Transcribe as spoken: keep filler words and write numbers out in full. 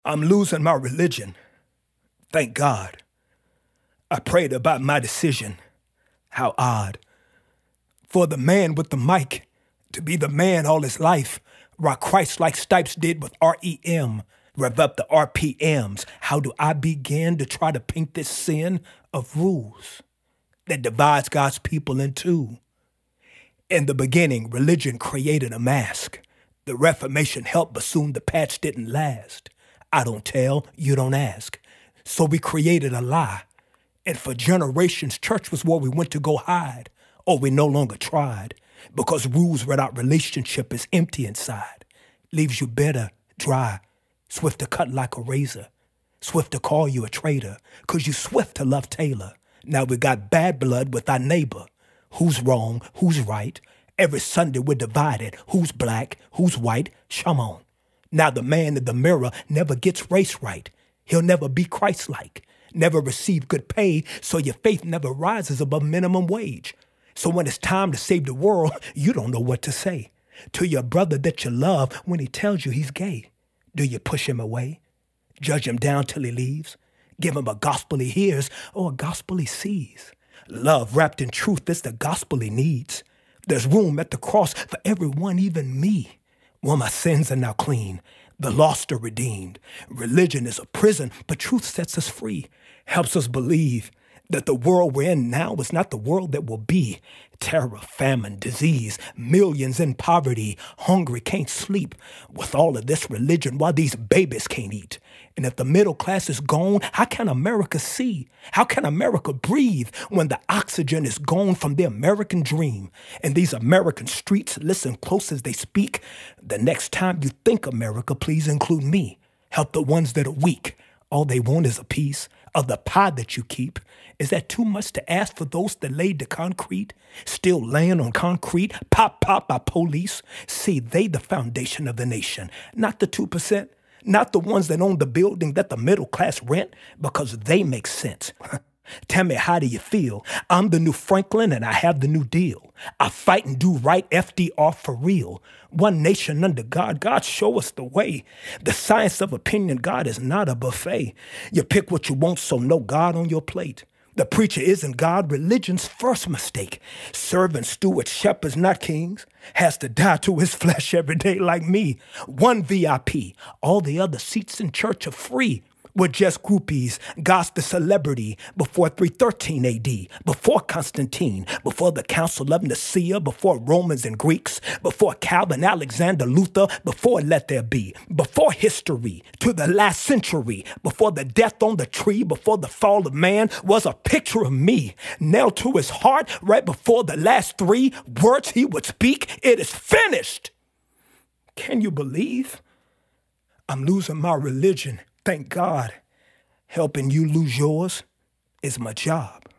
I'm losing my religion. Thank God. I prayed about my decision. How odd. For the man with the mic to be the man all his life, rock Christ like Stipes did with R E M, rev up the R P Ms. How do I begin to try to paint this sin of rules that divides God's people in two? In the beginning, religion created a mask. The Reformation helped, but soon the patch didn't last. I don't tell, you don't ask. So we created a lie. And for generations, church was where we went to go hide. Or we no longer tried. Because rules without relationship is empty inside. Leaves you bitter, dry, swift to cut like a razor. Swift to call you a traitor, cause you swift to love Taylor. Now we got bad blood with our neighbor. Who's wrong, who's right? Every Sunday we're divided. Who's black, who's white? Come on. Now the man in the mirror never gets race right. He'll never be Christ-like. Never receive good pay, so your faith never rises above minimum wage. So when it's time to save the world, you don't know what to say to your brother that you love when he tells you he's gay. Do you push him away? Judge him down till he leaves? Give him a gospel he hears or a gospel he sees? Love wrapped in truth is the gospel he needs. There's room at the cross for everyone, even me. Well, my sins are now clean. The lost are redeemed. Religion is a prison, but truth sets us free. Helps us believe that the world we're in now is not the world that will be. Terror, famine, disease, millions in poverty, hungry, can't sleep. With all of this religion, why these babies can't eat? And if the middle class is gone, how can America see? How can America breathe when the oxygen is gone from the American dream? And these American streets listen close as they speak. The next time you think America, please include me. Help the ones that are weak. All they want is a piece of the pie that you keep. Is that too much to ask for those that laid the concrete? Still laying on concrete, pop, pop by police? See, they the foundation of the nation, not the two percent, not the ones that own the building that the middle class rent, because they make sense. Tell me, how do you feel? I'm the new Franklin and I have the new deal. I fight and do right, F D R for real. One nation under God, God show us the way. The science of opinion, God is not a buffet. You pick what you want, so no God on your plate. The preacher isn't God, religion's first mistake. Servants, stewards, shepherds, not kings. Has to die to his flesh every day like me. One V I P, all the other seats in church are free. We're just groupies, God's the celebrity, before three thirteen A D, before Constantine, before the Council of Nicaea, before Romans and Greeks, before Calvin, Alexander, Luther, before Let There Be, before history, to the last century, before the death on the tree, before the fall of man, was a picture of me, nailed to his heart right before the last three words he would speak. It is finished. Can you believe? I'm losing my religion. Thank God. Helping you lose yours is my job.